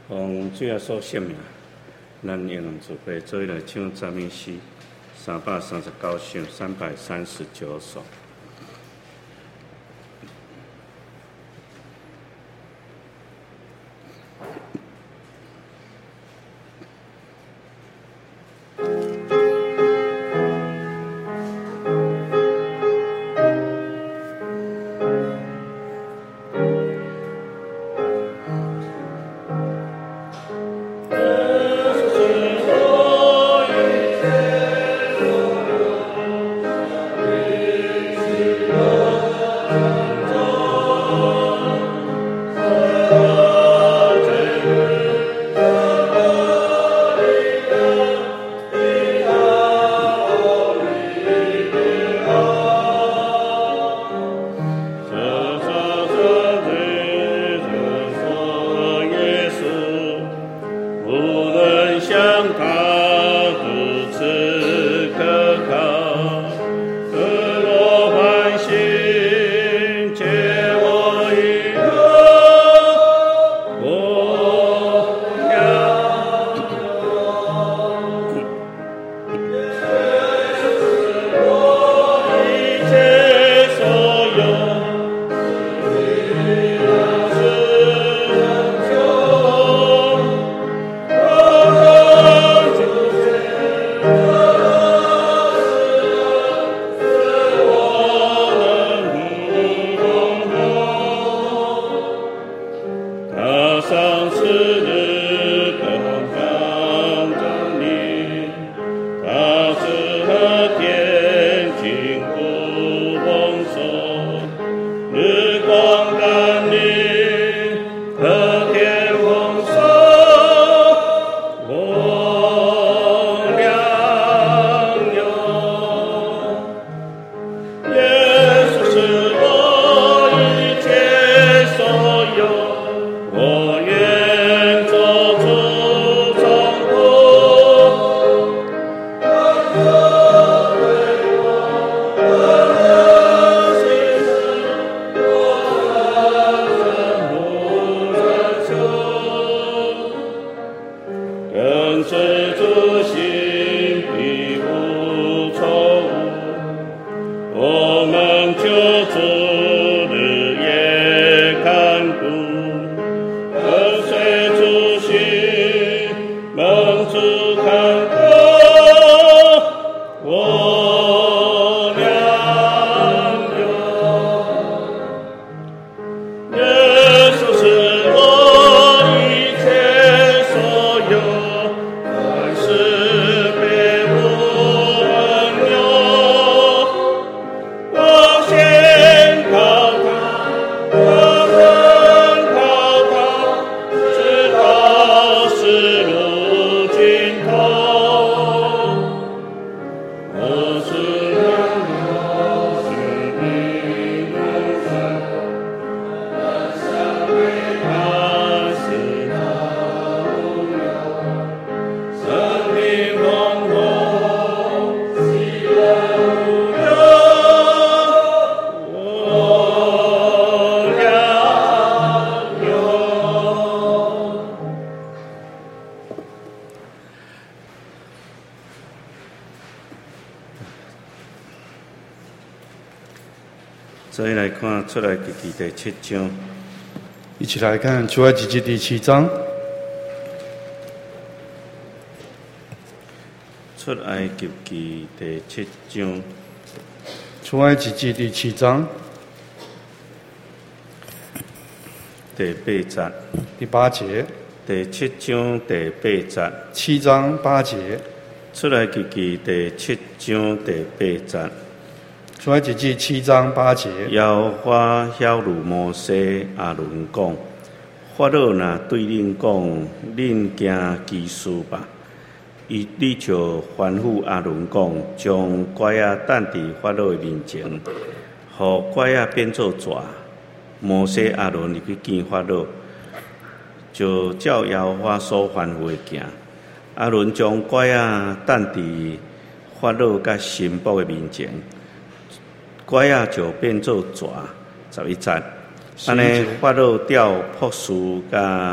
洪主耶稣圣名，咱应用慈悲，做来唱赞美诗339首339首。所以来看出来记第7章， 一起来看出埃及记第7章。 出埃及记第7章， 出埃及记第7章第8节， 第8节， 第7章第8节 ，7章8节， 出埃及记第7章第8节。 出埃及记7章8节， 耶和华晓諭摩西亚伦讲：法老若对恁讲，恁行其事吧。你就吩咐亚伦讲，将拐仔担伫法老的面前，互拐仔变做蛇。摩西亚伦入去见法老，就照耶和华所吩咐的行。亚伦将拐仔担伫法老甲神僕的面前。拐仔就变做蛇，11节。安尼法老调博士甲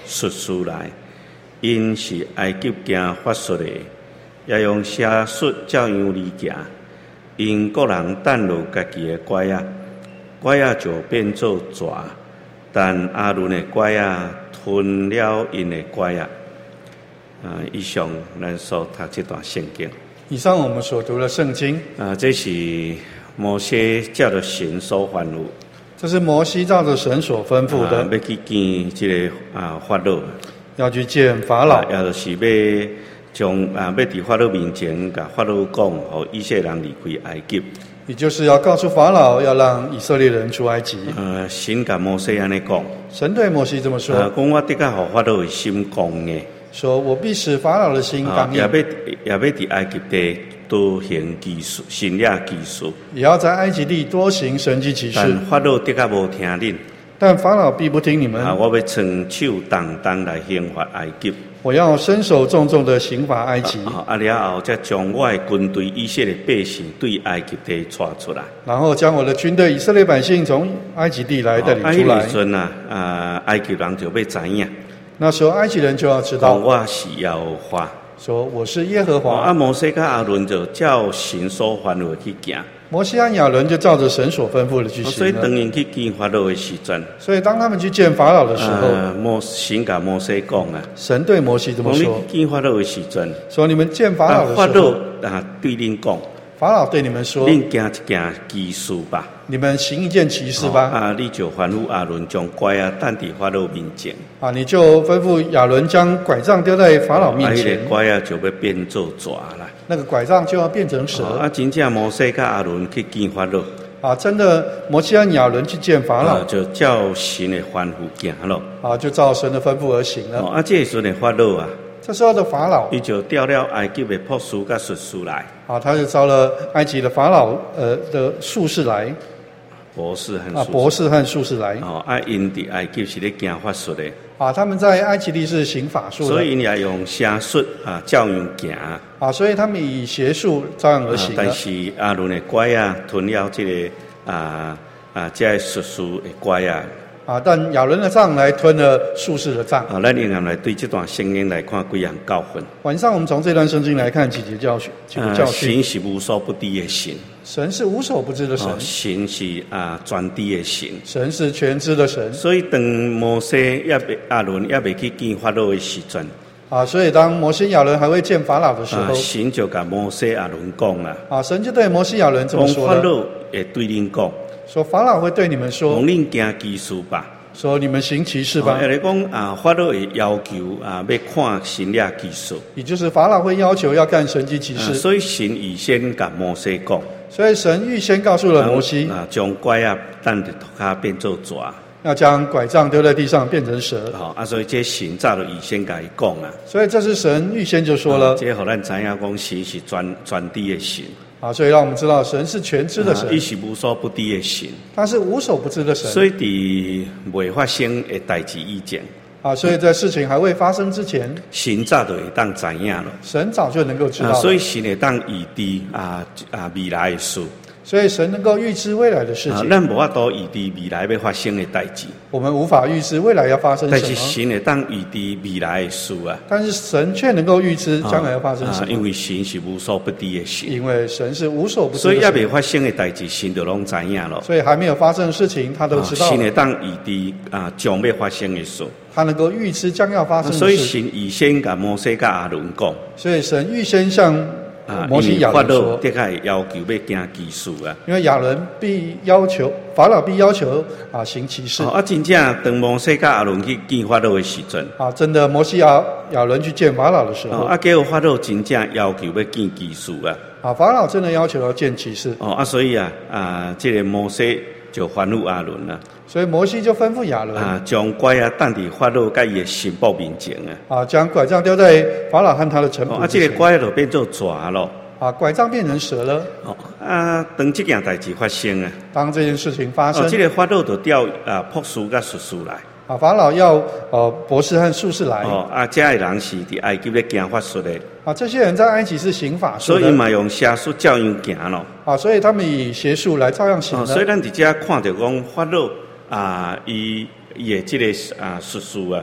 术士来，因是埃及行法术的，也用邪术照样离行。因各人等落家己的拐仔，拐仔就变做蛇，但阿伦的拐仔吞了因的拐仔。以上咱所读这段圣经。 以上我们所读的圣经， 这是摩西照着神所吩咐， 这是摩西照着神所吩咐的， 要去见这个法老， 要去见法老， 也就是要将要伫法老面前，甲法老讲，互以色列人离开埃及。 也就是要告诉法老，要让以色列人出埃及。 神甲摩西安尼讲， 神对摩西这么说， 讲我得甲互法老的心刚硬， 说我必使法老的心刚硬， 也要伫埃及地多行奇事，神迹奇事， 也要在埃及地多行神迹奇事。 但法老得甲无听恁， 但法老必不听你们。 我要伸手重重来刑罚埃及。 我要伸手重重的刑罚埃及。 了后，再将我的军队以色列百姓对埃及地带出来。 然后将我的军队以色列百姓从埃及地来带领出来。 那时阵埃及人就要知影。 那时候埃及人就要知道， 我是耶和华。 说我是耶和华。 摩西跟亚伦就照神所吩咐去行。 摩西和亚伦就照着神所吩咐的去行了。 所以当人去见法老的时阵， 所以当他们去见法老的时候， 神甲摩西讲神对摩西这么说： 见法老的时阵， 说你们见法老的时候， 法老对恁讲， 法老对你们说： 恁行一件奇事吧。 你们行一件奇事吧。 你就吩咐亚伦将拐担伫法老面前。 你就吩咐亚伦将拐杖丢在法老面前。 拐就要变做蛇啦。 那个拐杖就要变成蛇。 真正摩西甲亚伦去见法老。 真的摩西和亚伦去见法老， 就照神的吩咐行咯。 就照神的吩咐而行了。 这时候的法老这时候的法老， 他就调了埃及的博士甲术士来。 他就招了埃及的法老的术士来。博士和术士来。 因伫埃及是咧行法术的。 他们在埃及地是行法术的。 所以也用邪术照样行。 所以他们以邪术照样而行。 但是亚伦的拐吞了这个这个术士的拐但亚伦的杖来吞了术士的杖。 咱应该来对这段圣经来看几样教训。 晚上我们从这段圣经来看几节教训。 神是无所不知的神。 神是无所不知的神。 神是全知的神。 神是全知的神。 所以当摩西亚伦也未去见法老的时阵。 所以当摩西亚伦还未见法老的时候， 神就甲摩西亚伦讲啦。 神就对摩西亚伦这么说了。 法老会对恁讲。 说法老会对你们说， 恁行奇事吧。 说你们行奇事吧。 来讲法老会要求要看神迹奇事。也就是法老会要求要干神迹奇事。 所以神预先甲摩西讲。 所以神预先告诉了摩西， 将拐担伫头壳变做蛇。 要将拐杖丢在地上变成蛇。 所以这神早就预先甲伊讲啦。 所以这是神预先就说了。 这互咱知影讲神是全知的神。 所以让我们知道神是全知的神。 他是无所不知的神。 他是无所不知的神。 所以伫未发生的代志以前。 所以在事情还未发生之前， 神早就会当知影了。 神早就能够知道。 所以神会当预知未来的事。 所以神能够预知未来的事情。 咱无法度预知未来要发生的代志。 我们无法预知未来要发生什么。 但是神会当预知未来的事但是神却能够预知将来要发生什么。 因为神是无所不知的神。 因为神是无所不知的神。 所以也未发生的代志，神就拢知影了。 所以还没有发生的事情，他都知道。 神会当预知将要发生的事。 他能够预知将要发生的事。 所以神预先甲摩西甲亚伦讲。 所以神预先向摩西亚伦说， 的确要求要行奇事因为亚伦法老必要求行奇事。 真正当摩西甲亚伦去见法老的时阵， 真的摩西亚伦去见法老的时候， 结果法老真正要求要见奇事法老真的要求要见奇事。 所以这个摩西就吩咐亚伦啦。 所以摩西就吩咐亚伦将拐担伫法老甲伊的臣仆面前将拐杖丢在法老和他的臣仆。 这个拐就变做蛇咯。 拐杖变成蛇了。 当这件代志发生当这件事情发生， 这个法老就调博士甲术士来。 法老要博士和术士来。 这个人是伫埃及咧行法术的。 这些人在埃及是行法术的。 所以嘛用邪术照样行咯。 所以他们以邪术来照样行的。 所以咱伫这看到讲法老伊的这个术士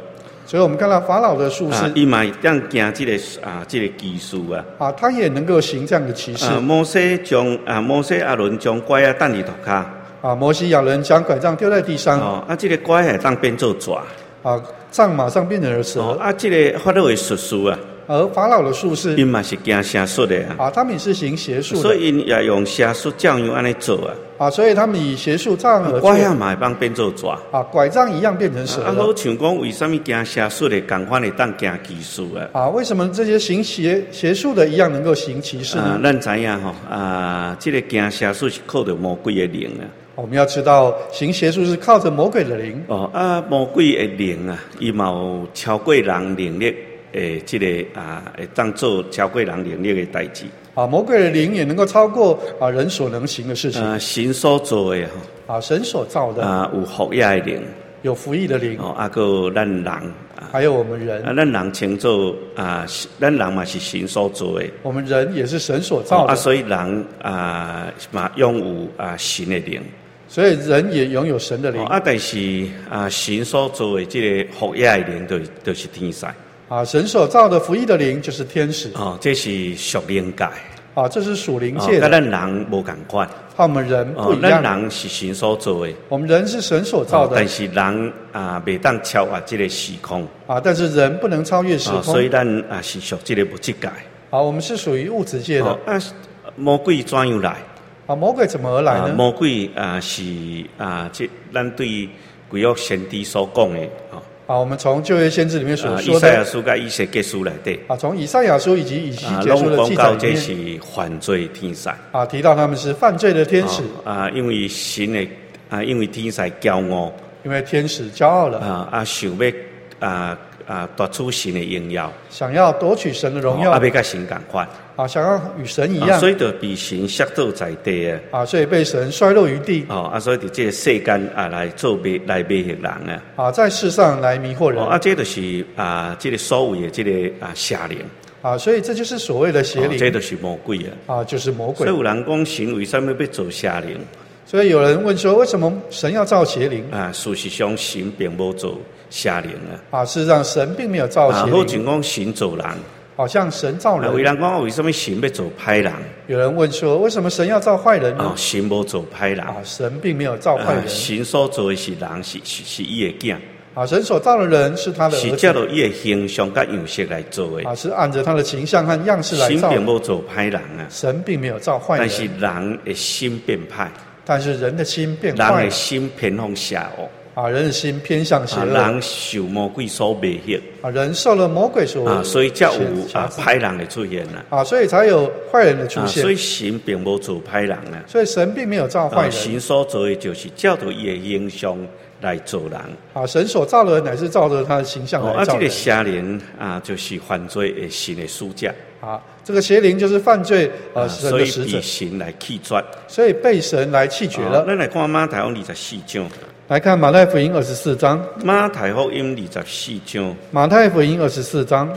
所以我们看到法老的术士， 伊嘛当行这个技术啊， 他也能够行这样的奇事。 摩西亚伦将拐啊等伫涂骹。 摩西亚伦将拐杖丢在地上。 这个拐还当变做蛇。 杖马上变成了蛇。 这个法老的术士而法老的术士， 因嘛是行邪术的他们也是行邪术的， 所以因也用邪术照样安尼做所以他们以邪术照样而做。 拐啊嘛会帮变做蛇。 拐杖一样变成蛇了。 好像讲为什么行邪术的同款会当行奇事为什么这些行邪术的一样能够行奇事呢？ 咱知影这个行邪术是靠着魔鬼的灵我们要知道，行邪术是靠着魔鬼的灵。 魔鬼的灵伊嘛有超过人能力这个会当做超过人能力的代志。 魔鬼的灵也能够超过人所能行的事情。 神所做的神所造的有福业的灵， 有福益的灵。 个咱人还有我们人。 咱人称作咱人嘛是神所做的。 我们人也是神所造的。 所以人嘛拥有神的灵。 所以人也拥有神的灵。 但是神所做的这个福业的灵，就是天使。 神所造的福益的灵就是天使。 这是属灵界。 这是属灵界的。 跟咱人无同款。 和我们人不一样。 咱人是神所做的。 我们人是神所造的。 但是人袂当超越这个时空。 但是人不能超越时空。 所以咱是属这个物质界。 我们是属于物质界的。 魔鬼怎样来？ 魔鬼怎么而来呢？ 魔鬼是这咱对旧约先知所讲的我们从旧约先知里面所说的， 以赛亚书跟以西结书来的从以赛亚书以及以西结书的记载里面， 这是犯罪天使提到他们是犯罪的天使因为神的因为天使骄傲， 因为天使骄傲了想要夺取神的荣耀， 想要夺取神的荣耀， 要跟神同款想要与神一样， 所以就被神摔倒在地所以被神摔落于地所以在这个世间来做来迷惑人在世上来迷惑人这就是这个所谓的这个邪灵所以这就是所谓的邪灵这就是魔鬼就是魔鬼。 所以有人讲神为什么要做邪灵？ 所以有人问说，为什么神要造邪灵事实上神并无做邪灵事实上神并没有造邪灵好像讲神做人， 好像神造人。 有人讲为什么神要做歹人？ 有人问说，为什么神要造坏人呢？ 神无做歹人神并没有造坏人。 神所做的是人，是伊的囝神所造的人是他的儿子， 是照着伊的形象跟样式来做的是按着他的形象和样式来造的。 神并无做歹人神并没有造坏人， 但是人的心变歹， 但是人的心变坏， 人的心偏向邪恶人的心偏向邪恶， 人受魔鬼所迷惑人受了魔鬼所所以才有歹人的出现所以才有坏人的出现。 所以神并无做歹人所以神并没有造坏人神所做的就是照着伊的形象来做人神所造的人乃是照着他的形象来造人这个邪灵就是犯罪的神的使者这个邪灵就是犯罪神的使者， 所以被神来弃绝， 所以被神来弃绝了。 咱来看马太福音24章， 来看马太福音24章。 马太福音24章， 马太福音24章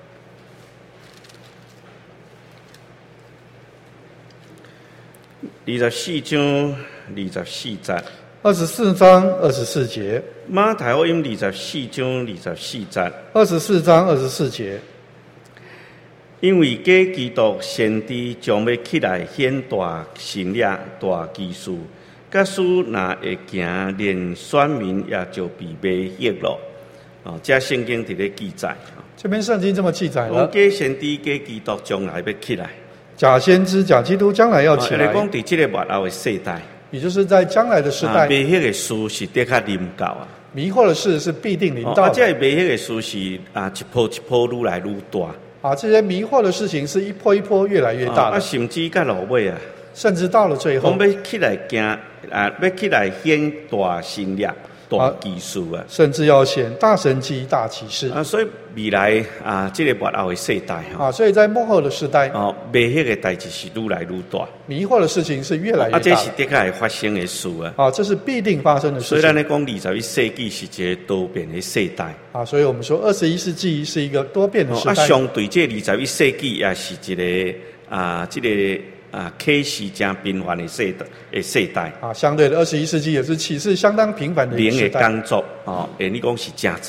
24章24节。 24章24节。 马太福音24章24节。 24章24节。 因为假基督先知将要起来显大神力、大奇事，假使若会行，连选民也就被迷惑了。这圣经伫咧记载。 这边圣经这么记载了。 假先知、假基督将来要起来。 假先知、假基督将来要起来。 讲伫这个末后的世代， 也就是在将来的世代， 迷惑的事是的确临到迷惑的事是必定临到。 这迷惑的事是一波一波愈来愈大。 这些迷惑的事情是一波一波越来越大的。 甚至到落尾甚至到了最后， 要起来行要起来显大神力、大奇事甚至要显大神迹、大奇事所以未来这个末后的世代所以在末后的世代迷惑的代志是愈来愈大， 迷惑的事情是越来越大这是的确会发生的事这是必定发生的事情。 所以咱咧讲21世纪是一个多变的世代所以我们说21世纪是一个多变的时代相对这21世纪也是一个这个启示真频繁的世代相对的21世纪也是启示相当频繁的一个时代。 灵的工作你讲是真济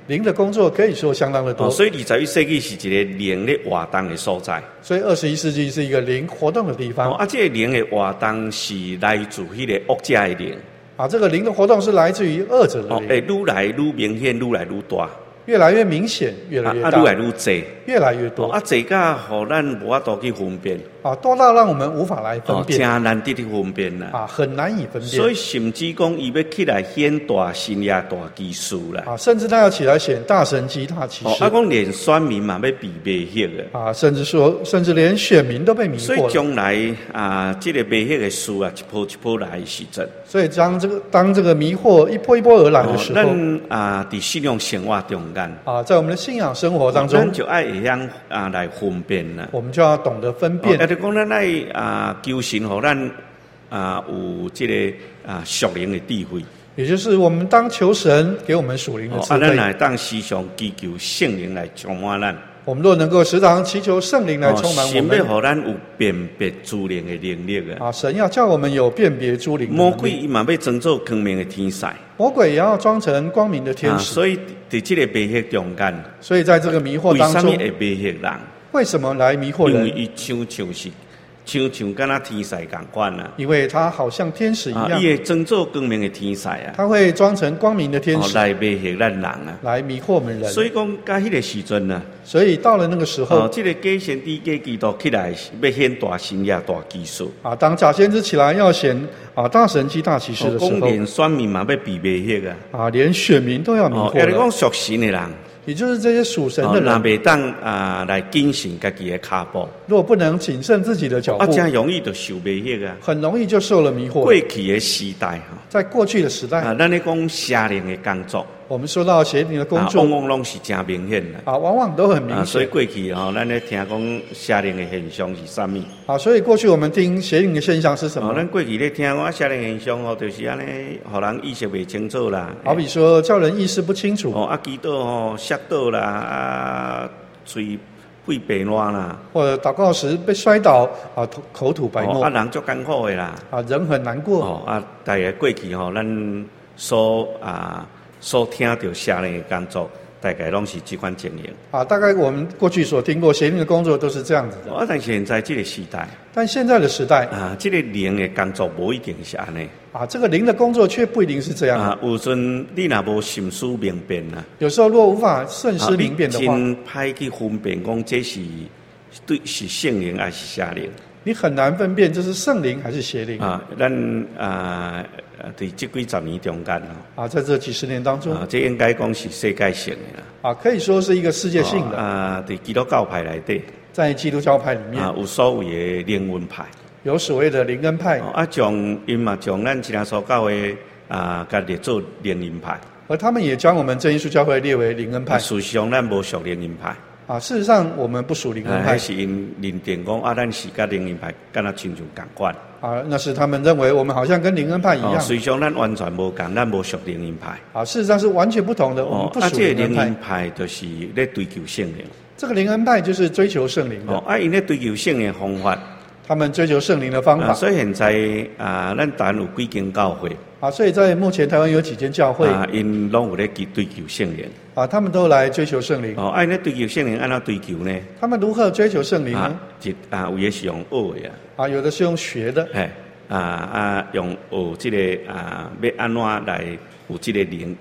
灵的工作可以说相当的多。 所以21世纪是一个灵的活动的所在。 所以21世纪是一个灵活动的地方。 这个灵的活动是来自迄个恶者的灵。 这个灵的活动是来自于恶者的灵。 愈来愈明显，愈来愈大。 越来越明显，越来越大， 愈来愈多， 越来越多。 多到互咱无法度去分辨。 多到让我们无法来分辨。 真难得去分辨啦。 很难以分辨。 所以甚至讲，伊要起来显大神也大奇事啦。 甚至他要起来显大神迹、大奇事。 讲连选民嘛要被迷惑啊。甚至连选民都被迷惑了。 所以将来这个迷惑的事一波一波来的时阵。 所以当这个迷惑一波一波而来的时候， 咱伫信仰生活中间在我们的信仰生活当中， 咱就爱会晓来分辨啦。 我们就要懂得分辨。 就讲咱爱求神，互咱有这个属灵的智慧。 也就是我们当求神给我们属灵的智慧。 咱来当时常祈求圣灵来充满咱。 我们若能够时常祈求圣灵来充满我们， 神要互咱有辨别诸灵的能力神要叫我们有辨别诸灵的能力。 魔鬼伊嘛要装作光明的天使， 魔鬼也要装成光明的天使。 所以在这个迷惑中间， 所以在这个迷惑当中， 为什么会迷惑人？ 为什么来迷惑人？ 因为伊像敢若天使共款啦， 因为他好像天使一样， 伊会装作光明的天使他会装成光明的天使来迷惑咱人来迷惑我们人。 所以讲，到迄个时阵呢， 所以到了那个时候， 这个假先知假基督起来要显大神也大奇事当假先知起来要显大神迹大奇事的时候， 连选民嘛要被迷惑连选民都要迷惑了。 讲属神的人。 也就是这些属神的人， 那袂当来谨慎家己的脚步。 如果不能谨慎自己的脚步， 真容易就受迷惑很容易就受了迷惑。 过去的时代在过去的时代咱咧讲邪灵的工作， 我们说到邪灵的工作， 往往拢是真明显的往往都很明显。 所以过去咱咧听讲邪灵的现象是啥物？ 所以过去我们听邪灵的现象是什么？ 咱过去咧听讲邪灵现象就是安尼，互人意识袂清楚啦。 好比说叫人意识不清楚祈祷摔倒啦，嘴肺白烂啦， 或者祷告时被摔倒口吐白沫人足艰苦的啦人很难过大概过去咱所听到邪灵的工作，大概拢是这款情形大概我们过去所听过邪灵的工作都是这样子的但现在这个时代， 现在的时代这个灵的工作不一定是安尼这个灵的工作却不一定是这样有时你若无心思明辨有时候若无法慎思明辨的话， 真歹去分辨讲这是圣灵还是邪灵， 你很难分辨这是圣灵还是邪灵咱在这几十年中间在这几十年当中这应该讲是世界性的可以说是一个世界性的在基督教派内底， 在基督教派里面有所谓的灵恩派， 有所谓的灵恩派将咱其他所教的甲列做灵恩派， 而他们也将我们真耶稣教会列为灵恩派。 事实上咱无属灵恩派事实上我们不属灵恩派， 是因认定讲咱是甲灵恩派敢若亲像同款那是他们认为我们好像跟灵恩派一样实际上咱完全无同，咱无属灵恩派事实上是完全不同的我们不属灵恩派灵恩派就是咧追求圣灵， 这个灵恩派就是追求圣灵的因咧追求圣灵的方法， 他们追求圣灵的方法所以现在咱台湾有几间教会所以在目前台湾有几间教会因拢有咧追求圣灵他们都来追求圣灵咧追求圣灵安怎追求呢？ 他们如何追求圣灵呢？ 有的是用学的有的是用学的用学这个要安怎来有这个灵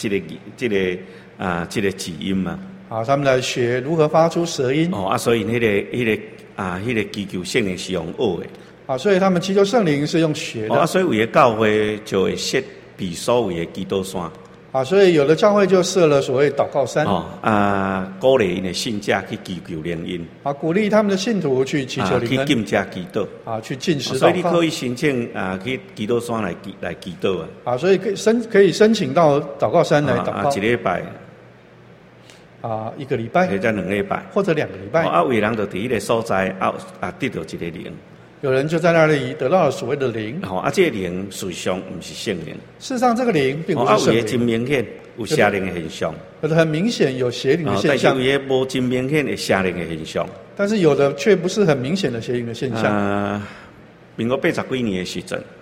这个字音嘛他们来学如何发出舌音所以迄个祈求圣灵是用学的所以他们祈求圣灵是用学的所以有的教会就会设备所谓的祈祷山所以有的教会就设了所谓祷告山鼓励因的信者去祈求灵恩鼓励他们的信徒去祈求灵恩去禁食祈祷去禁食祷告， 所以你可以申请去祈祷山来祈祷所以可以申请到祷告山来祷告一礼拜一个礼拜或者2礼拜或者2个礼拜有的人就伫迄个所在得到一个灵， 有人就在那里得到了所谓的灵这个灵事实上不是圣灵， 事实上这个灵并不是圣灵有的真明显有邪灵的现象， 有的很明显有邪灵的现象， 但是有的无真明显的邪灵的现象， 但是有的却不是很明显的邪灵的现象民国80几年的时阵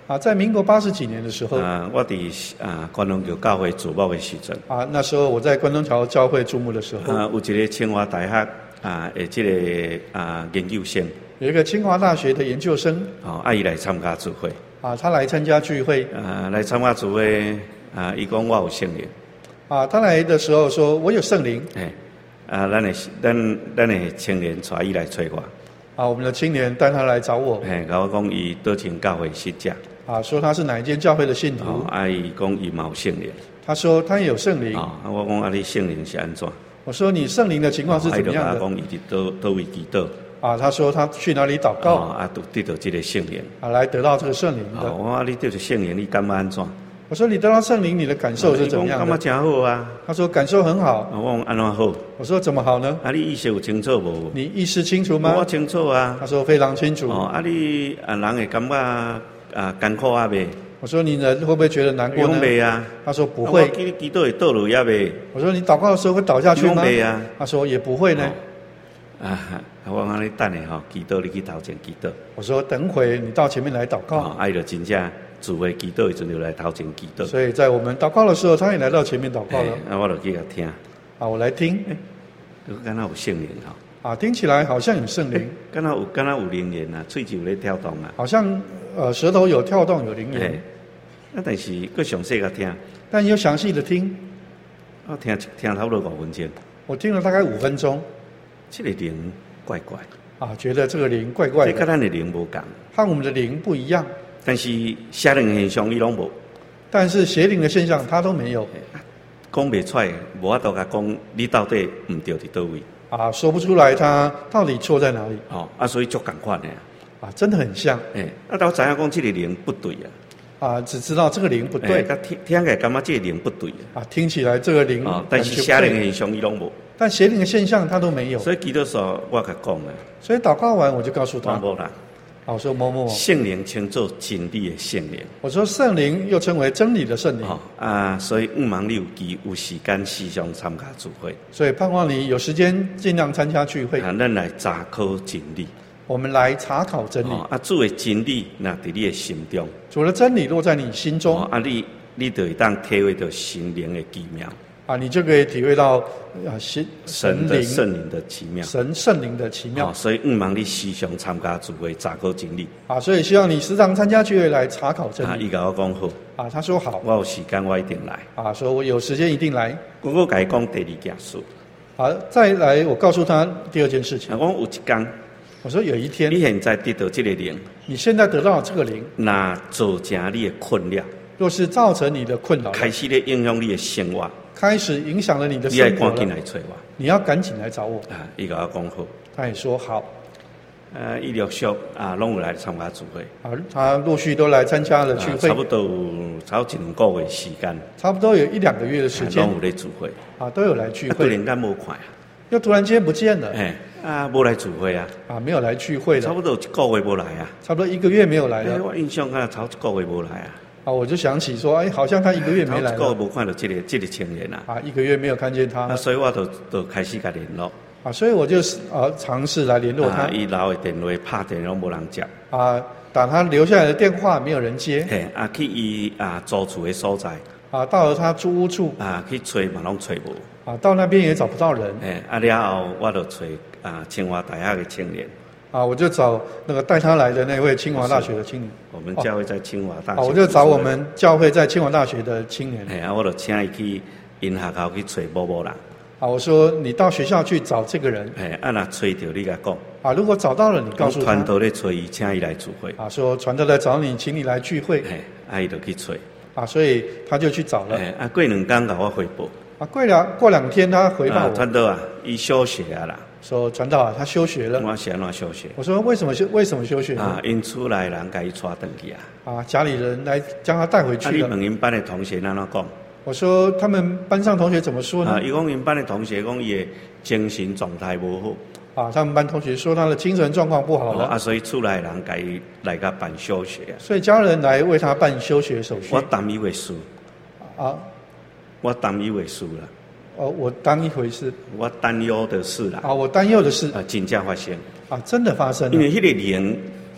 在民国80几年的时候， 我伫关东桥教会主牧的时阵， 那时候我在关东桥教会主牧的时候， 有一个清华大学的这个研究生， 有一个清华大学的研究生， 伊来参加聚会， 他来参加聚会， 来参加聚会，伊讲我有圣灵， 他来的时候说我有圣灵， 咱的青年带伊来找我， 我们的青年带他来找我， 甲我讲伊倒前教会信者， 说他是哪一间教会的信徒， 伊讲伊嘛有圣灵， 他说他也有圣灵， 我讲你圣灵是安怎？我说你圣灵的情况是怎么样的？ 他讲伊伫倒位祈祷， 他说他去哪里祷告， 得到这个圣灵， 来得到这个圣灵的。 我说你得到圣灵，你感觉安怎？ 我说你得到圣灵，你的感受是怎么样的？ 感觉真好啊。 他说感受很好。 我讲安怎好？ 我说怎么好呢？ 你意识有清楚无？ 你意识清楚吗？ 我清楚啊。 他说非常清楚。 你人会感觉艰苦啊未？ 我说你人会不会觉得难过呢？ 未啊。 他说不会。 我祈祷会倒落也未？ 我说你祷告的时候会倒下去吗？ 未啊。 他说也不会呢。 我讲你等下祈祷你去头前祈祷。 我说等会你到前面来祷告。 就真正聚会祈祷的时候就来头前祈祷。 所以在我们祷告的时候，他也来到前面祷告了。 我就去甲听。 我来听。 敢若有圣灵听起来好像有圣灵。 敢若有灵言啊，喙就咧跳动啊。 好像舌头有跳动，有灵言。 但是佫详细甲听。 但又详细的听。 我听差不多5分钟。 我听了大概5分钟。 这个灵怪怪。 觉得这个灵怪怪的。 这跟咱的灵无同。 和我们的灵不一样。 但是邪灵的现象伊拢无。 但是邪灵的现象他都没有。 讲袂出来，无法度甲讲你到底唔对伫倒位。 说不出来他到底错在哪里。 所以足共款的。 真的很像。 到知影讲这个灵不对啊。 只知道这个灵不对。 听起来感觉这个灵不对听起来这个灵。 但是邪灵的现象伊拢无。 但邪灵的现象他都没有。 所以祈祷时候我甲讲了。 所以祷告完我就告诉他。 无啦。 我说某某圣灵称作真理的圣灵。 我说圣灵又称为真理的圣灵。 所以毋茫你有时间时常参加聚会。 所以盼望你有时间尽量参加聚会。 咱来查考真理。 我们来查考真理。 主的真理那伫你的心中。 主的真理落在你心中。 你就会当体会到神灵的奇妙。 你就可以体会到神的圣灵的奇妙。 神圣灵的奇妙。 所以毋茫你时常参加聚会查考真理。 所以希望你时常参加聚会来查考真理。 伊甲我讲好。 他说好。 我有时间我一定来。 说我有时间一定来。 我甲伊讲第二件事。 再来我告诉他第二件事情。 我有一天。 我说有一天。 你现在得到这个灵。 你现在得到这个灵。 那造成你的困扰。 若是造成你的困扰。 开始咧影响你的生活。开始影响了你的生活了。 你要赶紧来找我。 你要赶紧来找我。 伊甲我讲好。 他也说好。 伊陆续拢有来参加聚会。 他陆续都来参加了聚会。 差不多超1、2个月时间。 差不多有1、2个月的时间。 拢有来聚会。 都有来聚会。 突然间无看。 又突然间不见了。 无来聚会啊。 没有来聚会了。 差不多1个月无来啊。 差不多1个月没有来了。 我印象超1个月无来啊。 我就想起说，好像他1个月没来了。 1个月无看到这个青年啊。 1个月没有看见他。 所以我就开始甲联络。 所以我就尝试来联络他。 伊留的电话拍电拢无人接。 打他留下来的电话没有人接。 去伊租厝的所在。 到了他租屋处。 去找嘛拢找无。 到那边也找不到人。 了后我就找清华大学的青年。 我就找那个带他来的那位清华大学的青年。 我们教会在清华大学。 我就找我们教会在清华大学的青年。 我就请伊去因学校去找某人。 我说你到学校去找这个人。 若找到你甲讲。 如果找到了，你告诉他。 传道咧找伊，请伊来聚会。 说传道来找你，请你来聚会。 伊就去找。 所以他就去找了。 过2天甲我汇报。 过2天他回报我。 传道伊休学啦。 说传道他休学了。 我是安怎休学？ 我说为什么休学呢？ 因厝内人甲伊带回去啊。 家里人来将他带回去了。 你问因班的同学安怎讲？ 我说他们班上同学怎么说呢？ 伊讲因班的同学讲伊的精神状态无好。他们班同学说他的精神状况不好了。 所以厝内人甲伊来甲办休学。 所以家人来为他办休学手续。 我担一回事。我担一回事啦。 我当一回事。 我担忧的事啦。 我担忧的事。 真正发生。 真的发生了。 因为迄个灵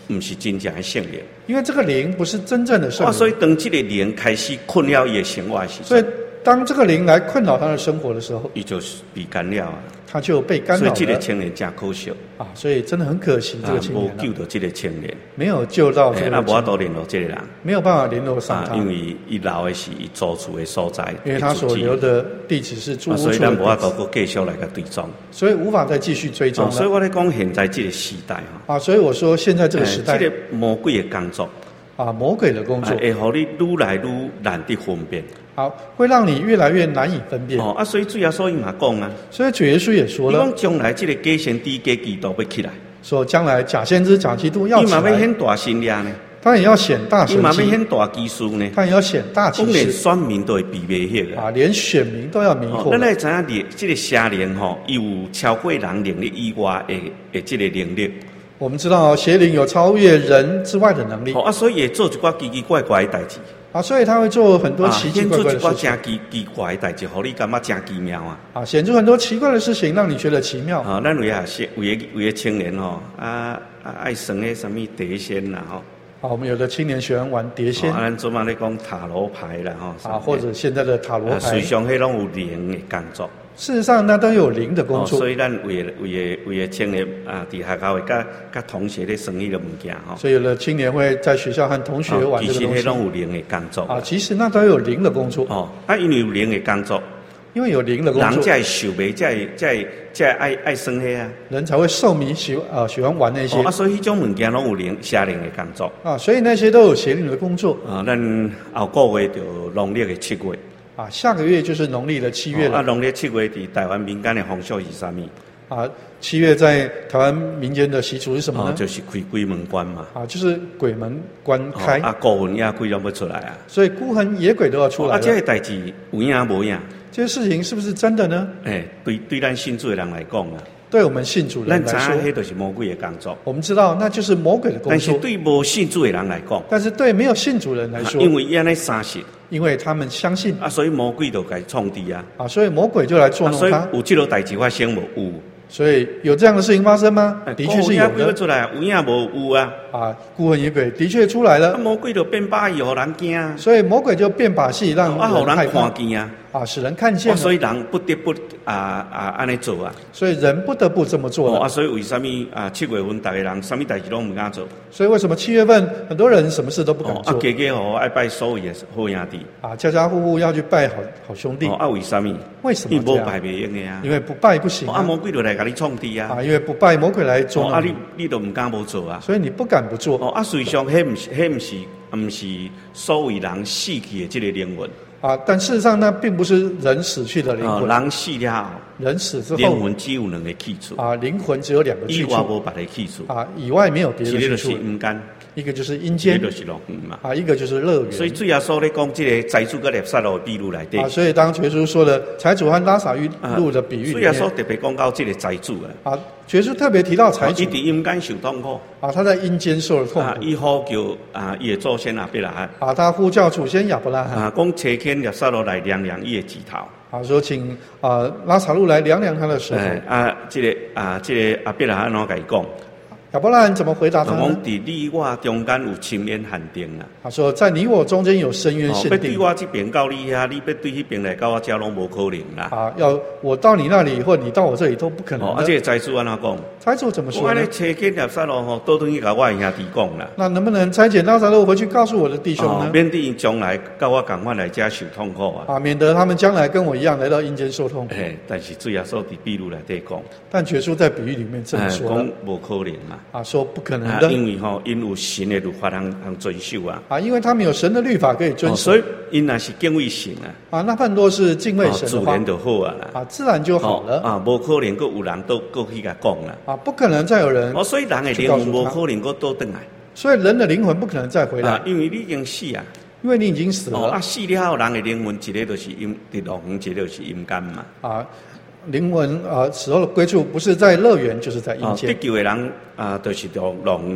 不是真正的圣灵。 因为这个灵不是真正的圣灵。 所以当这个灵开始困扰伊的生活时， 所以当这个灵来困扰他的生活的时候， 伊就是被干扰啊。 他就被干扰了。 所以这个青年真可惜啊！所以真的很可惜，这个青年没救到这个青年， 没有救到这个青年， 无法度联络这个人， 没有办法联络上他， 因为伊留的是伊租厝的所在， 因为他所留的地址是租屋处的地址， 所以咱无法度继续来个追踪， 所以无法再继续追踪了。 所以我咧讲，现在这个时代所以我说现在这个时代， 这个魔鬼的工作魔鬼的工作， 会互你愈来愈难得分辨。 好，会让你越来越难以分辨。 所以主耶稣嘛讲啊， 所以主耶稣也说了， 伊讲将来这个假先知、假基督要起来， 说将来假先知、假基督要起来， 伊嘛要显大神力呢， 他也要显大神迹， 伊嘛要显大技术呢， 他也要显大奇事， 连选民都会被迷惑连选民都要迷惑。 咱来知影这个邪灵有超过人能力以外的这个能力。 我们知道邪灵有超越人之外的能力， 所以也做一寡奇奇怪怪的代志。 所以他会做很多奇奇怪怪的事情。 显出一寡奇怪的代志，互你感觉真奇妙啊！ 显出很多奇怪的事情，让你觉得奇妙。 咱为青年爱算迄什么碟仙啦我们有的青年喜欢玩碟仙。 咱做嘛咧讲塔罗牌啦或者现在的塔罗牌。 实际上迄拢有灵的工作。 事实上，那都有灵的工作。 所以咱为青年伫学校甲同学咧算迄个物件所以有的青年会在学校和同学玩这个东西。 其实迄拢有灵的工作。 其实那都有灵的工作。 因为有灵的工作。 因为有灵的工作， 人才会受迷，才爱算迄啊。 人才会受迷，喜欢玩那些。 所以迄种物件拢有邪灵的工作。 所以那些都有邪灵的工作。 咱后个月就农历的7月。 下个月就是农历的7月了。 农历7月伫台湾民间的风俗是啥物 ？7月在台湾民间的习俗是什么呢？ 就是开鬼门关嘛。 就是鬼门关开。 孤魂野鬼拢要出来啊。 所以孤魂野鬼都要出来了。 这个代志有影无影？ 这些事情是不是真的呢？ 对咱信主的人来讲啊， 对我们信主的人来说， 咱知影迄就是魔鬼的工作。 我们知道那就是魔鬼的工作。 但是对无信主的人来讲， 但是对没有信主的人来说， 因为伊安尼相信， 因为他们相信所以魔鬼就该创敌啊。 所以魔鬼就来捉弄他。 所以有这个代志发生无？有。 所以有这样的事情发生吗？的确是有的。 出来有影无？有啊。 孤魂野鬼的确出来了。 魔鬼就变把戏，互人惊。 所以魔鬼就变把戏，让人看见使人看见。 所以人不得不安尼做啊。 所以人不得不这么做了。 所以为什么7月份大家人什么代志拢唔敢做？ 所以为什么7月份很多人什么事都不敢做？ 家家户户爱拜所有的好兄弟。 家家户户要去拜好兄弟。 为什么？ 为什么这样？ 无拜袂用的啊。 因为不拜不行。 魔鬼就来甲你创敌啊。 因为不拜魔鬼来捉弄你都唔敢不做啊。 所以你不敢不做。 实际上迄唔是所有人死去的这个灵魂。 但事实上呢，并不是人死去的灵魂。 人死了后， 人死之后， 灵魂只有2个去处。 灵魂只有2个去处。 以外无别的去处。 以外没有别的去处。 一个就是阴间， 一个就是阴间， 一个就是乐园嘛。 一个就是乐园。 所以主耶稣咧讲这个财主跟拉撒路的比喻来底。 所以当耶稣说的财主和拉撒路的比喻里面， 主耶稣特别讲到这个财主耶稣特别提到财主， 他在阴间受痛苦。 他在阴间受了痛苦。 他呼叫伊的祖先亚伯拉罕。 他呼叫祖先亚伯拉罕。 讲差遣拉撒路来量量伊的指头。 说请拉撒路来量量他的舌头。 这个亚伯拉罕怎甲伊讲？ 亚伯拉罕怎么回答他呢？ 讲伫你我中间有深渊限定啊。 他说在你我中间有深渊限定。 要对我这边到你遐，你要对迄边来到我家拢无可能啦。 要我到你那里，或你到我这里都不可能的。 这个财主安怎讲？ 财主怎么说呢？ 我安尼差遣拉撒路倒转去甲我兄弟讲啦。 那能不能差遣拉撒路回去告诉我的弟兄呢？ 免得将来甲我共款来家受痛苦啊。 免得他们将来跟我一样来到阴间受痛苦。 但是主耶稣伫比喻内底讲， 但耶稣在比喻里面这么说了， 讲无可能嘛。 说不可能。 因为因有神的律法通遵守啊。 因为他们有神的律法可以遵守。 所以因若是敬畏神那判多是敬畏神的话， 自然就好啦。 自然就好了。 无可能有人都去甲讲啦。 不可能再有人。 所以人的灵魂无可能倒转来。 所以人的灵魂不可能再回来。 因为你已经死啊。 因为你已经死了。 死了后，人的灵魂一个就是乐园，一个就是阴间嘛。 灵魂死后的归处不是在乐园，就是在阴间。 得救的人就是乐园啦。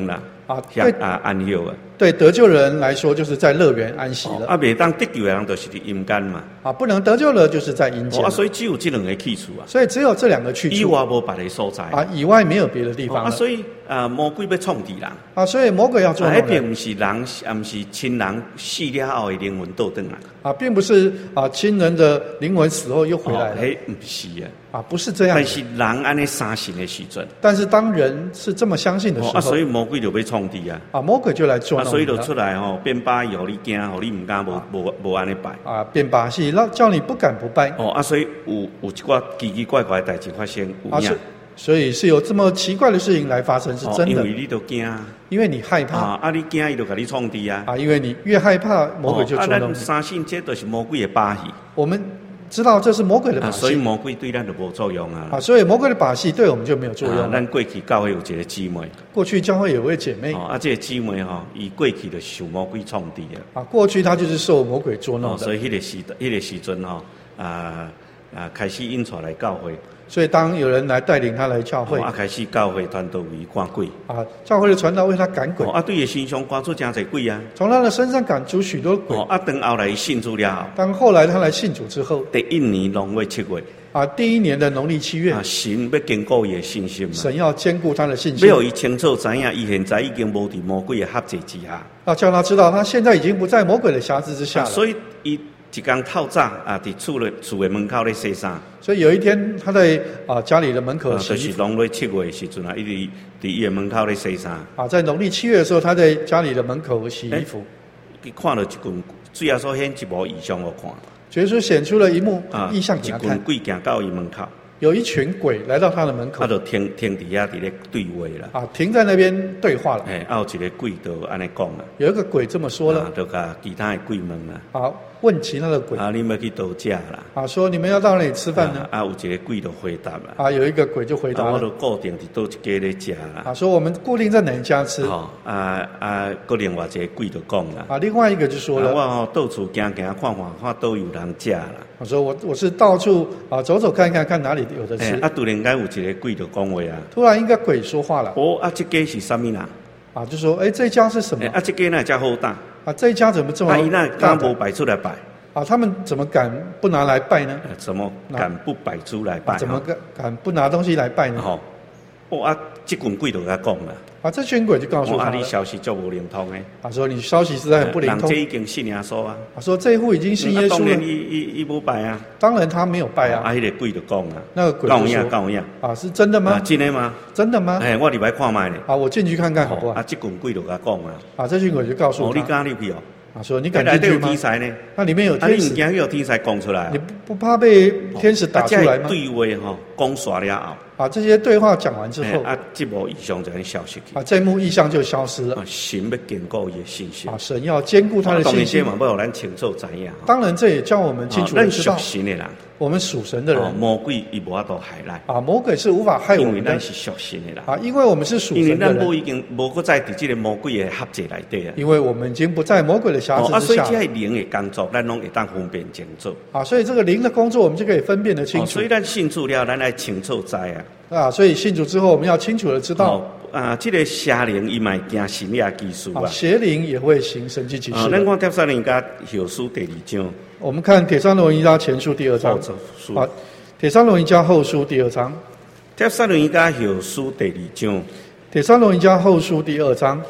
安息啊。 对得救的人来说，就是在乐园安息了。 未当得救的人，就是伫阴间嘛。 不能得救了，就是在阴间。 所以只有这两个去处啊。 所以只有这两个去处。 以外无别的所在。 以外没有别的地方了。 所以魔鬼要创敌人。 所以魔鬼要捉弄人。 并不是人，不是亲人死了后的灵魂倒转来。 并不是亲人的灵魂死后又回来了。 不是啊。 不是这样。 但是人安尼相信的时阵。 但是当人是这么相信的时候。 所以魔鬼就要创敌啊。 魔鬼就来捉弄。 所以就出来变把戏，互你惊，互你唔敢无安尼拜。 变把戏，叫你不敢不拜。 所以有一寡奇奇怪怪的代志发生，有影。 所以是有这么奇怪的事情来发生，是真的。 因为你都惊， 因为你害怕。 你惊伊就给你创敌啊。 因为你越害怕，魔鬼就捉弄你。 相信这都是魔鬼的把戏。 我们知道这是魔鬼的把戏， 所以魔鬼对咱就无作用啊。 所以魔鬼的把戏对我们就没有作用。 咱过去教会有一个姊妹， 过去教会有位姐妹， 这个姊妹伊过去就受魔鬼创敌啊。过去她就是受魔鬼捉弄的。 所以迄个时阵开始引出来教会。 所以当有人来带领他来教会， 开始教会传道为赶鬼。 教会的传道为他赶鬼。 对伊身上赶出真侪鬼啊。 从他的身上赶出许多鬼。 等后来信主了。 当后来他来信主之后， 第一年农历7月。 第一年的农历7月。 神要坚固伊的信心。 神要坚固他的信心。 要伊清楚知影，伊现在已经无伫魔鬼的辖制之下。 要叫他知道，他现在已经不在魔鬼的辖制之下了。 所以伊一天透早伫厝的门口咧洗衫。 所以有一天他在家里的门口洗衣服。 就是农历7月的时阵一直伫伊的门口咧洗衫。 在农历7月的时候，他在家里的门口洗衣服。 伊看到一群主要说显一幕异象我看。 耶稣显出了一幕异象给他看。 一群鬼行到伊门口。 有一群鬼来到他的门口。 就停伫遐伫咧对话啦。 停在那边对话了。 有一个鬼就安尼讲啦。 有一个鬼这么说了。 就甲其他的鬼问啦。 问其他的鬼。 你们去倒食啦。 说你们要到哪里吃饭呢？ 有一个鬼就回答了。 有一个鬼就回答了。 我就固定伫倒一家咧食啦。 说我们固定在哪一家吃。 个另外一个鬼就讲啦。 另外一个就说了。 我到处行看看都有人食啦。 说我是到处走走看看，看哪里有的吃。 突然间有一个鬼就讲话啊。 突然一个鬼说话了。 这家是什么人？ 就说这家是什么？ 这家那家好大。 这一家怎么这么大？ 那敢不摆出来摆？ 他们怎么敢不拿来拜呢？ 怎么敢不摆出来拜？ 怎么敢不拿东西来拜呢？ 这群鬼就甲讲啦。 这群鬼就告诉他了。 你消息就无灵通诶。 说你消息实在很不灵通。 人这已经信耶稣啊。 说这一户已经信耶稣了。 当然伊无拜啊。 当然他没有拜啊。 迄个鬼就讲啦。 那个鬼就说。 跟我一样。 是真的吗？ 真的吗？ 真的吗？ 我入来看卖呢。 我进去看看好不好？ 这群鬼就甲讲啦。 这群鬼就告诉他。 你敢入去哦？ 说你敢进去吗？那里面有天使。你惊有天使讲出来？ 你不怕被天使打出来吗？ 对话讲煞了后。这些对话讲完之后。 这幕异象就消失去。 这幕异象就消失了。 神要坚固伊的信心。 神要坚固他的信心。 当然，要咱清楚知影。 当然，这也叫我们清楚的知道。 咱属神的人。 我们属神的人。 魔鬼伊无法度害咱。 魔鬼是无法害我们的。 因为咱是属神的人。 因为我们是属神的人。 因为咱已经无搁在伫这个魔鬼的辖制内底啊。 因为我们已经不在魔鬼的辖制之下。 所以这灵的工作，咱拢会当分辨清楚。 所以这个灵的工作，我们就可以分辨得清楚。 所以咱信主了，咱来清楚知啊。 所以信主之后，我们要清楚的知道。 这个邪灵伊嘛行神迹奇事啊。 邪灵也会行神迹奇事。 咱看帖撒罗尼迦后书第2章。 我们看帖撒罗尼迦前书第2章。帖撒罗尼迦后书第2章。 帖撒罗尼迦后书第2章。 帖撒罗尼迦后书第2章。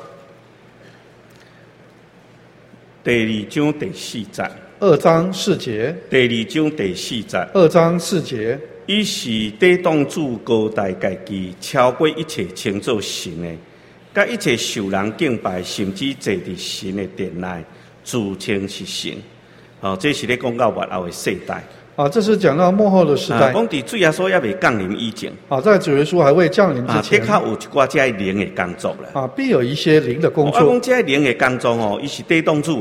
第2章第4節。 2章4節。 第2章第4節。 2章4節。 伊是抵擋主高大家己，超過一切稱作神的，甲一切受人敬拜，甚至坐佇神的殿內，自稱是神。這是咧講到末後的世代。 這是講到末後的時代。 講佇主耶穌還未降臨以前。 在主耶穌還未降臨之前。 的確有一寡這靈的工作啦。 必有一些靈的工作。 講這靈的工作伊是抵擋主的。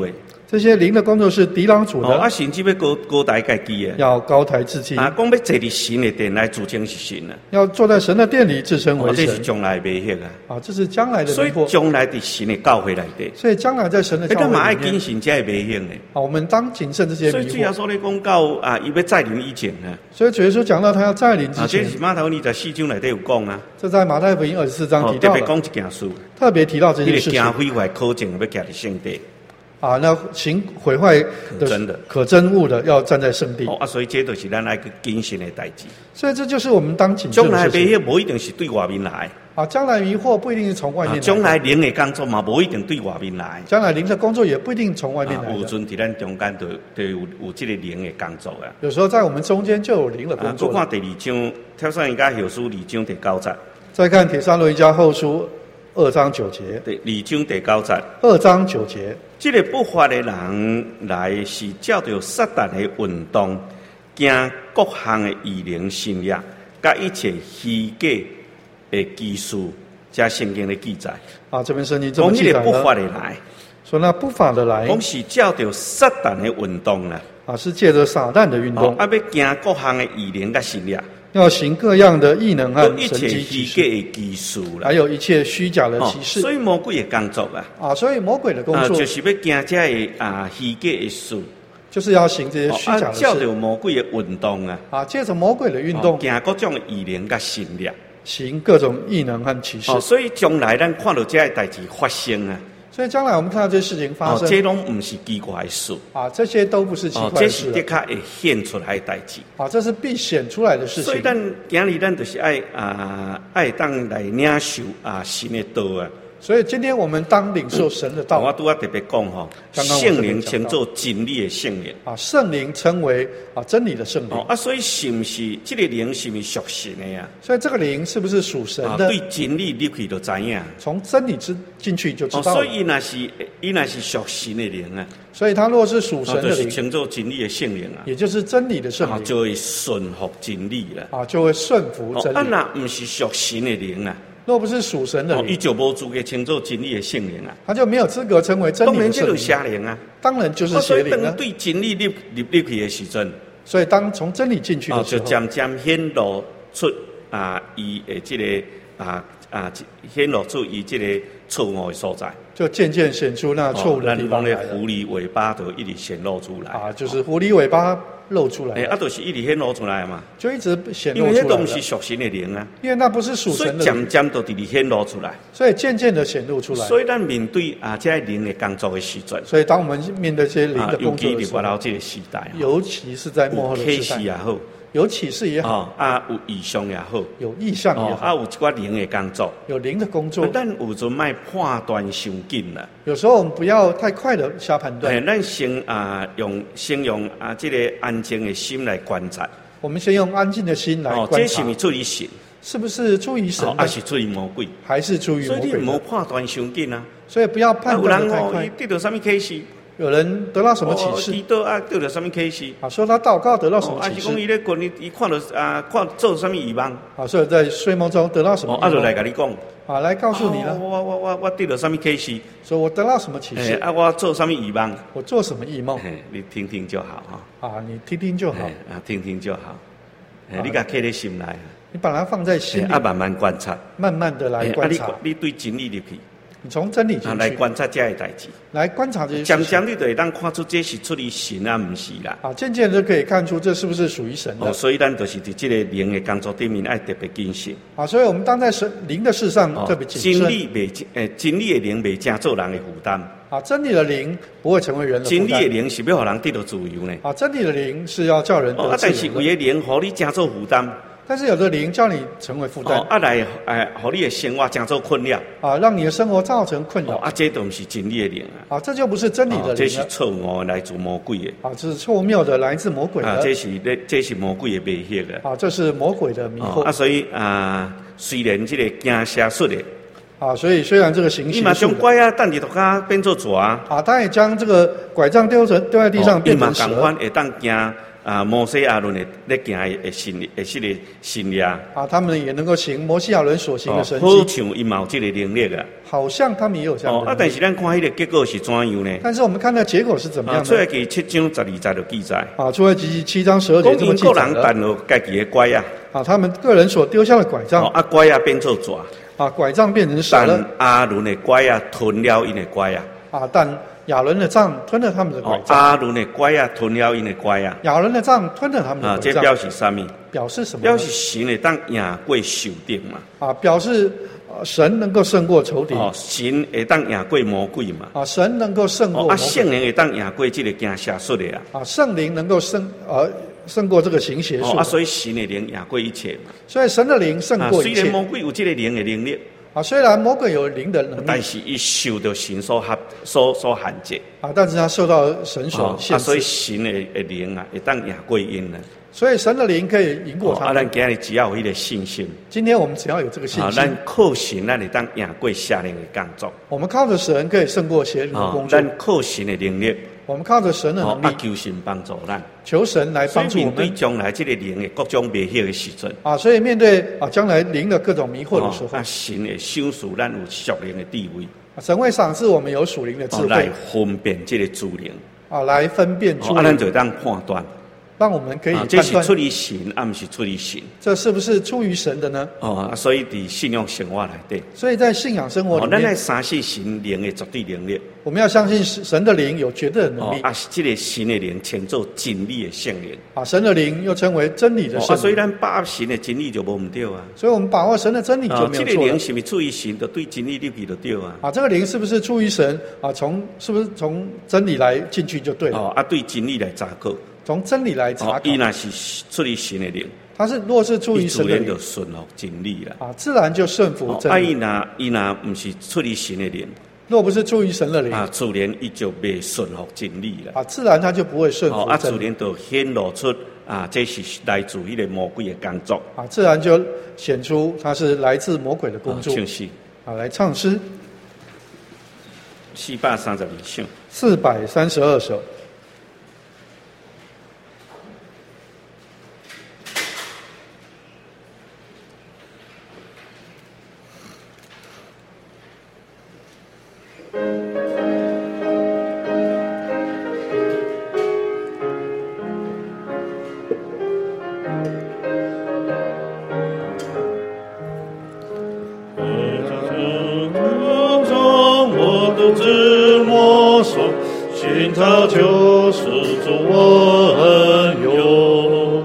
这些灵的工作是抵挡主的， 甚至要高抬家己啊， 要高抬自己。 讲要坐伫神的殿来自称是神啊， 要坐在神的殿里自称为神。 这是将来未晓啊。 这是将来的迷惑。 所以将来伫神的教会内底。 所以将来在神的教会里面。 嘛爱谨慎才会未晓呢。 我们当谨慎这些迷惑。 所以主耶稣咧讲到伊要再临以前啊。 所以主耶稣讲到他要再临之前。 这是马太福音24章内底有讲啊。 这在马太福音24章提到了。 特别讲一件事。 特别提到这件事情。 行毁坏可证要徛伫圣地。 那行毁坏的可憎恶的要站在圣地。 所以这就是咱爱去谨慎的代志。 所以这就是我们当谨慎的事情。 将来迷惑无一定是对外面来。 将来迷惑不一定是从外面来。 将来灵的工作嘛，无一定对外面来。 将来灵的工作也不一定从外面来。 有阵伫咱中间就有这个灵的工作啊。 有时候在我们中间就有灵的工作。 看第2章，帖撒罗尼迦后书2章第9节。 再看帖撒罗尼迦后书2章9节。 第2章第9节。 2章9节。 这个不法的人来是照着撒旦的运动，行各项的异灵心力，甲一切虚假的技术，加圣经的记载。 这边圣经这么记载的。 讲这个不法的来， 说那不法的来， 讲是照着撒旦的运动啦。 是借着撒旦的运动。 要行各项的异灵甲心力。 要行各样的异能和神迹奇事，一切技术啦， 还有一切虚假的启示。 所以魔鬼的工作所以魔鬼的工作就是要行这个虚假的事， 就是要行这些虚假的事。 照着魔鬼的运动借着魔鬼的运动， 行各种的异能甲神力， 行各种异能和启示。 所以将来咱看到这些代志发生所以将来我们看到这些事情发生， 这拢不是奇怪的事这些都不是奇怪的事， 这是的确会显出来的代志这是必显出来的事情。 所以今日咱就是爱当来领受神的道所以今天我们当领受神的道。 我拄特别讲圣灵称作真理的圣灵圣灵称为真理的圣灵所以是不是这个灵是不是属神的所以这个灵是不是属神的？ 对真理入去就知影， 从真理进去就知道了。 所以伊若是属神的灵所以他若是属神的灵， 就是称作真理的圣灵也就是真理的圣灵， 就会顺服真理了就会顺服真理。 若不是属神的灵若不是属神的灵， 他就无资格称作真理的圣灵他就没有资格称为真理的圣灵。 当然这就是邪灵当然就是邪灵当对真理入去的时阵， 所以当从真理进去的时候， 就渐渐显露出伊的这个显露出伊这个错误的所在， 就渐渐显出那错误的地方来了。 咱讲的狐狸尾巴就一直显露出来就是狐狸尾巴露出来， 就是一直显露出来嘛， 就一直显露出来了。 因为那都不是属神的灵因为那不是属神的灵， 所以渐渐就直直显露出来， 所以渐渐的显露出来。 所以咱面对这些灵的工作的时阵， 所以当我们面对这些灵的工作的时候，尤其是在末后的时代也好。有启示也好， 有异象也好， 有异象也好， 有一寡灵的工作， 有灵的工作。 但有阵卖判断伤紧啦。 有时候我们不要太快的下判断。 咱先用这个安静的心来观察。 我们先用安静的心来观察。 这是不是出于神？ 是不是出于神？ 还是出于魔鬼？ 还是出于魔鬼？ 所以你唔好判断伤紧啊。 所以不要判断得太快。 得到什么启示？ 有人得到什么启示？ 祈祷得到什么启示？ 说他祷告得到什么启示？ 是讲伊咧困，伊看到看做什么异梦？ 所以在睡梦中得到什么异梦？ 就来跟你讲。 来告诉你了。 我得到什么启示？ 说我得到什么启示？ 我做什么异梦？ 我做什么异梦？ 你听听就好你听听就好。 听听就好。你把刻在心来。 你把它放在心里。 慢慢观察。 慢慢的来观察。 你对真理入去。 你从真理进去来观察这些代志， 来观察这些事情， 渐渐你就会当看出这是出于神不是啦。 渐渐就可以看出这是不是属于神的。 所以咱就是在这个灵的工作里面，爱特别谨慎。 所以我们当在灵的事上特别谨慎。 真理的灵未正做人的负担。 真理的灵不会成为人的负担。 真理的灵是要让人得到自由呢。 真理的灵是要叫人得自由的。 但是有的灵让你正做负担。 但是有的灵叫你成为负担， 来，让你的生活增做困扰， 让你的生活造成困扰， 这都不是真理的灵这就不是真理的灵， 这是错误来自魔鬼的， 这是错谬的来自魔鬼的， 这是魔鬼的迷惑的， 这是魔鬼的迷惑所以虽然这个行邪术的。 所以虽然这个行邪术， 伊嘛将拐等伫涂骹变做蛇他也将这个拐杖丢在地上变成蛇， 会当行摩西亚伦咧行的神力啊， 他们也能够行摩西亚伦所行的神迹， 好像伊嘛有这个能力啊。 好像他们也有这样的能力。 但是咱看迄个结果是怎样呢？ 但是我们看到结果是怎么样的？ 出埃及7章12节就记载。 出埃及7章12节这么记载了。 个人担了家己的拐啊。 他们个人所丢下的拐杖。 拐啊变做蛇。 拐杖变成蛇了。 但阿伦的拐啊吞了因的拐啊。 但亚伦的杖吞了他们的拐杖。 阿伦的拐啊吞了因的拐啊。 亚伦的杖吞了他们的拐杖。 这表示什么？ 表示什么？ 表示神会当赢过仇敌嘛。 表示神能够胜过仇敌。 神会当赢过魔鬼嘛。 神能够胜过魔鬼。 圣灵会当赢过这个行邪术的啊。 圣灵能够胜过这个行邪术。 所以神的灵赢过一切嘛。 所以神的灵胜过一切。 虽然魔鬼有这个灵的能力。 虽然魔鬼有灵的能力， 但是他受到神所限制。 但是他受到神所限制。 所以神的灵会当赢过因呢。 所以神的灵可以赢过他。 咱今日只要有迄个信心。 今天我们只要有这个信心。 咱靠神，咱会当赢过邪灵的工作。 我们靠着神可以胜过邪灵的工作。 咱靠神的能力。 我们靠着神的能力。 求神帮助咱。 求神来帮助我们。 所以面对将来这个灵的各种迷惑的时阵。 所以面对将来灵的各种迷惑的时候。 神会赏赐咱有属灵的智慧。 神会赏赐我们有属灵的智慧。 来分辨这个主灵。 来分辨主灵。 咱就当判断。 让我们可以判断。 这是出于神，不是出于神。 这是不是出于神的呢？ 所以在信仰生活里底。 所以在信仰生活里面。 咱来相信神灵的绝对能力。 我们要相信神的灵有绝对的能力。 这个神的灵称作真理的圣灵。 神的灵又称为真理的圣灵。 所以咱把握神的真理就无唔对啊。 所以我们把握神的真理就没有错了。 这个灵是不是出于神，就对真理入去就对啊。 这个灵是不是出于神是不是从真理来进去就对了。 对真理来查考。 从真理来查考。 伊那是出于神的灵。 若是出于神的灵， 就顺服真理了。 自然就顺服真理。 伊那不是出于神的灵。 若不是出于神的灵， 自然伊就未顺服真理了。 自然他就不会顺服真理。 自然就显露出这是来自迄个魔鬼的工作。 自然就显出他是来自魔鬼的工作。 唱诗。 来唱诗。 432首。 432首。 寻找救世主我恩友，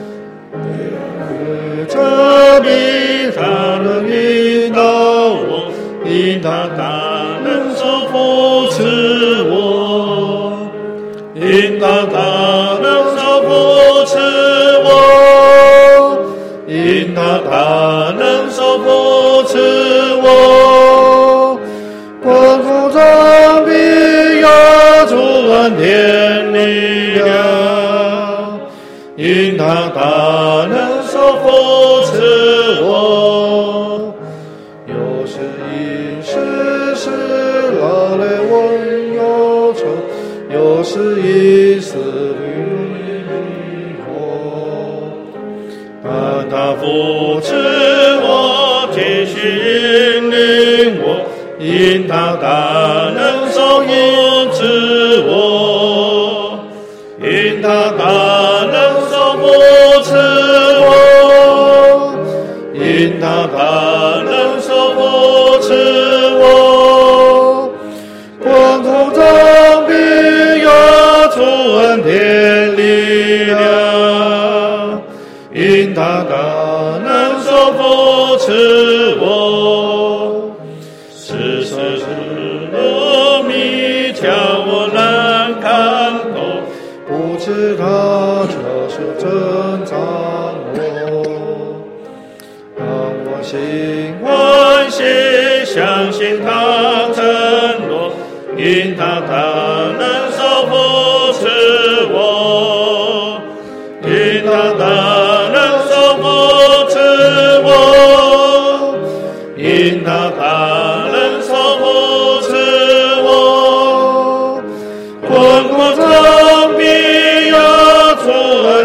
这比他能引导我，因他大能手扶持我，因他大能手扶持我，因他大能手扶持我，光复彰必要主恩典力量，因他大能手扶持我，有时因世劳累我忧愁，有时因思虑我，但他扶持我，继续引领我，因他大能手扶持我，因他大能手扶持我，因他大能手扶持我，光头彰必要主恩典力量，因他大能手扶持我，时时罗密叫我难看透，不知他这是真藏我，让我心欢喜，相信他承诺，因他大能手扶持我，因他大能手扶持我，因他大能手扶持我，滚滚长臂呀，主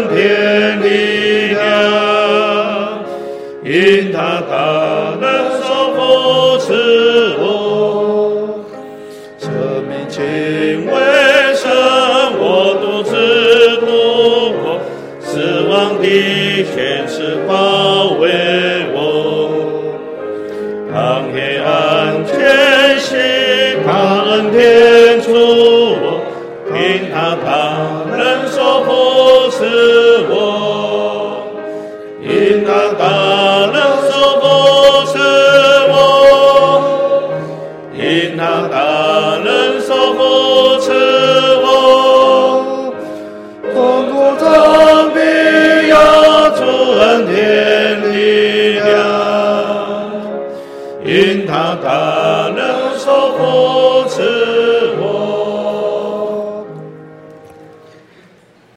是